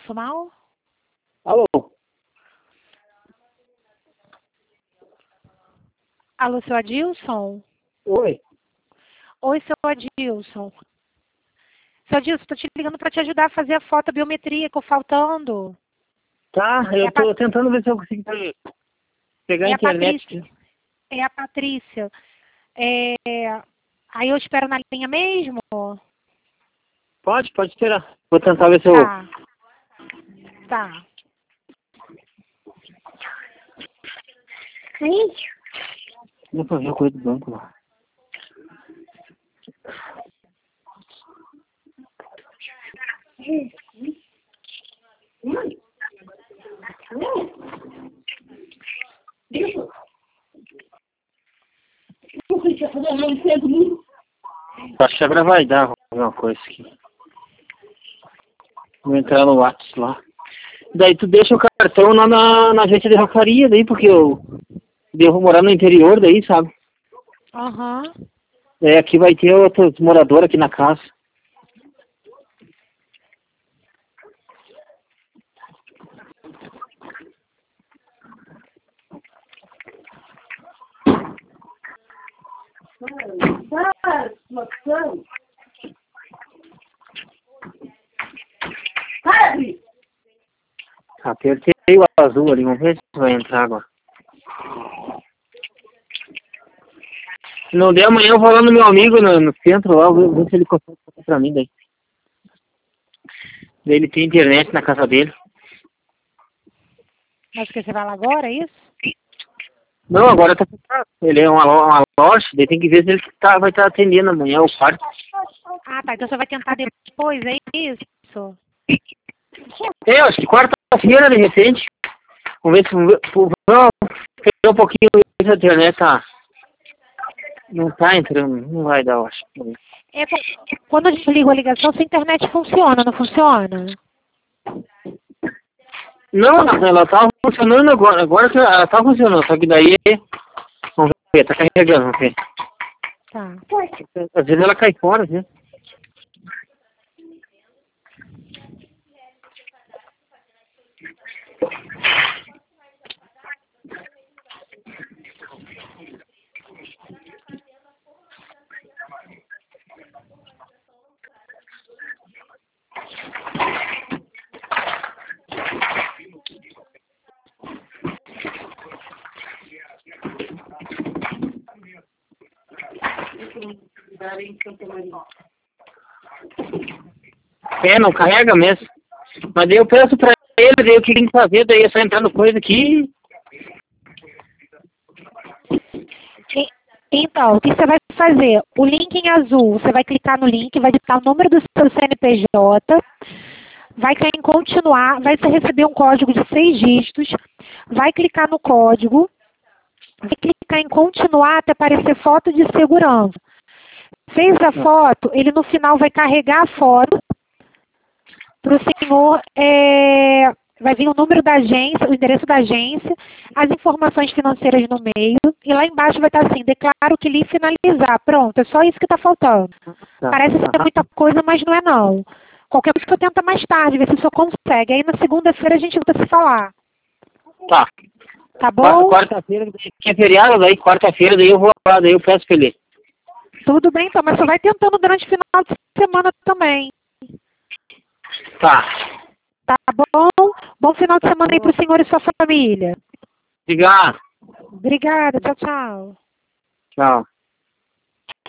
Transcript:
Adilson Mal? Alô? Alô, seu Adilson? Oi. Oi, seu Adilson. Seu Adilson, tô te ligando para te ajudar a fazer a foto biometria, ficou faltando. Tá, eu tô tentando ver se eu consigo pegar a internet. É a Patrícia. Aí eu espero na linha mesmo? Pode esperar. Vou tentar ver se eu... Tá. Vou fazer a coisa do banco lá. Acho que agora vai dar alguma coisa aqui. Vou entrar no WhatsApp lá. Daí tu deixa o cartão lá na agência de roçaria, daí, porque eu vou morar no interior daí, sabe? Aham. Daí aqui vai ter outros moradores aqui na casa. Apertei o azul ali, vamos ver se vai entrar agora. Se não der amanhã eu vou lá no meu amigo no centro lá, vou ver se ele consegue fazer pra mim daí. Daí ele tem internet na casa dele. Mas o que, você vai lá agora, é isso? Não, agora tá fechado. Ele é uma loja, daí tem que ver se ele vai estar atendendo amanhã o quarto. Ah, tá. Então você vai tentar depois, é isso? Eu acho que quarta-feira, de repente. Vamos ver se... Vamos pegar um pouquinho essa internet, tá? Não tá entrando, não vai dar, eu acho. Quando a gente liga a ligação, sua internet funciona, não funciona? Não, ela tá funcionando agora. Agora que ela tá funcionando, só que daí... Vamos ver, tá carregando, vamos ver. Tá. Às vezes ela cai fora, né? Não carrega mesmo. Mas daí eu peço pra ele, daí o que tem que fazer, daí é só entrar no coisa aqui. Então, o que você vai fazer? O link em azul, você vai clicar no link, vai digitar o número do seu CNPJ, vai clicar em continuar, vai receber um código de 6 dígitos, vai clicar no código, vai clicar em continuar até aparecer foto de segurança. Fez a foto, ele no final vai carregar a foto para o senhor, vai vir o número da agência, o endereço da agência, as informações financeiras no meio, e lá embaixo vai estar assim, declaro que lhe finalizar. Pronto, é só isso que está faltando. Parece ser muita coisa, mas não é não. Qualquer coisa que eu tenta mais tarde, ver se o senhor consegue. Aí na segunda-feira a gente volta a se falar. Tá. Tá bom? Quarta-feira, que é feriado, daí quarta-feira, daí eu vou lá, daí eu peço pra ele. Tudo bem, então, mas só vai tentando durante o final de semana também. Tá. Tá bom? Bom final de semana aí pro senhor e sua família. Obrigado. Obrigada, tchau, tchau. Tchau.